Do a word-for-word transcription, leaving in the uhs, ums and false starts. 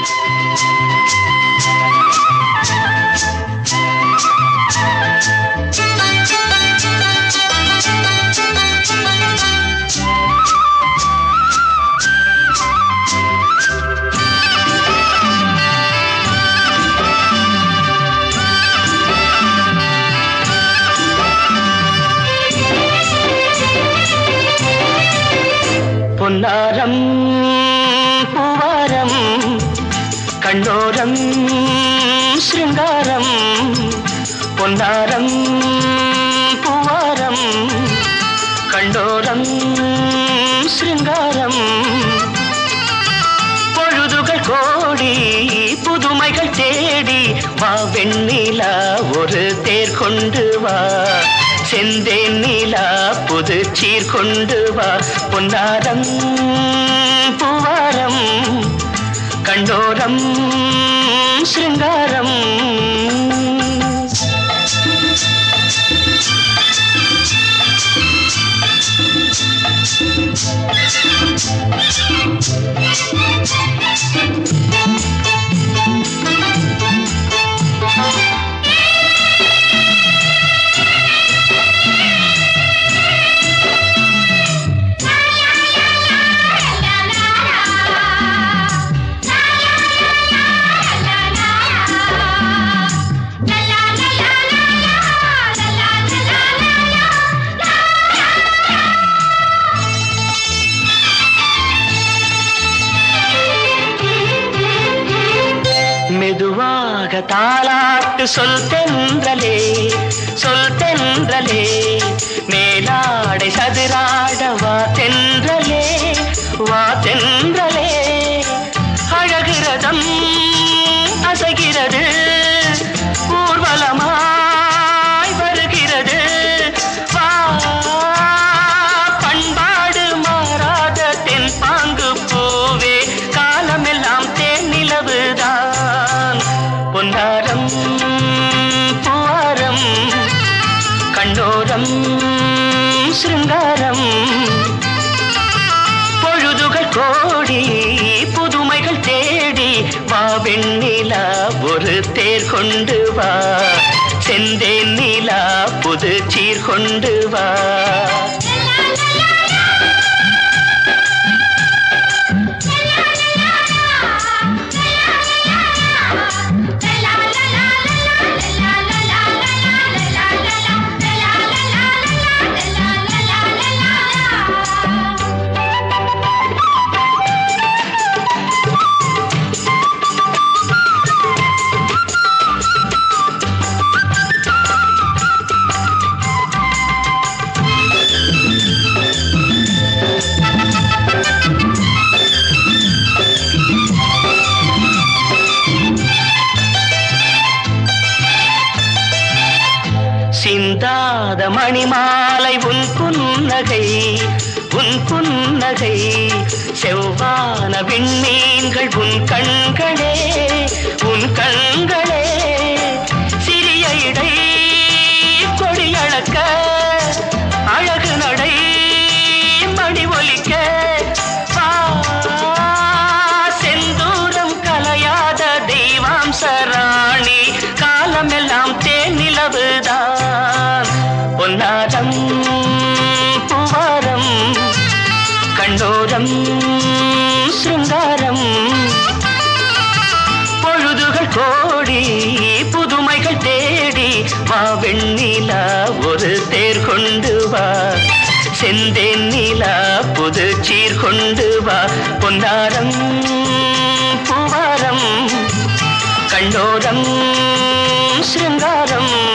பொன்னாரம் பூவாரம் கண்ணோரம் ஸ்ருங்காரம் பொன்னாரம் பூவாரம் கண்ணோரம் ஸ்ருங்காரம் பொழுதுகள் கோடி புதுமைகள் தேடி வா வெண்ணிலா ஒரு தேர் கொண்டு வா செந்தேன் நீலா புது சீர் கொண்டு வா பொன்னாரம் பூவாரம் கண்டோரம் ஸ்ருங்காரம் மெதுவாக தாலாட்டு சொல் தென்றலே சொல் தென்றலே மேலாடை சதுராட வா தென்றலே வா தென்றலே அழகிறதம் அசைகிறது ஊர்வலமாய் வருகிறது வா பண்பாடு மாறாத தென் பாங்கு பூவே காலமெல்லாம் தேன் நிலவுதான் பொன்னாரம் பூவாரம் கண்ணோரம் ஸ்ருங்காரம் பொழுதுகள் கோடி புதுமைகள் தேடி வா வெண்ணிலா ஒரு தேர் கொண்டு வா செந்தேன் நீலா புது சீர் கொண்டு வா சிந்தாத மணிமாலை உன் புன்னகை உன் புன்னகை செவ்வான விண்மீன்கள் உன் கண்களே உன் கண்களே சிறிய இடை கொடியளக்க அழகு நடை மணி ஒலிக்க செந்தூரம் கலையாத தெய்வாம்சராணி காலமெல்லாம் தேன் நிலவுதான் பொன்னாரம் பூவாரம் கண்டோரம் ஸ்ருங்காரம் பொழுதுகள் கோடி புதுமைகள் தேடி வா வெண்ணிலா ஒரு தேர் கொண்டு வா செந்தேன் நீலா புது சீர் கொண்டு வா பொன்னாரம் பூவாரம் கண்டோரம் ஸ்ருங்காரம்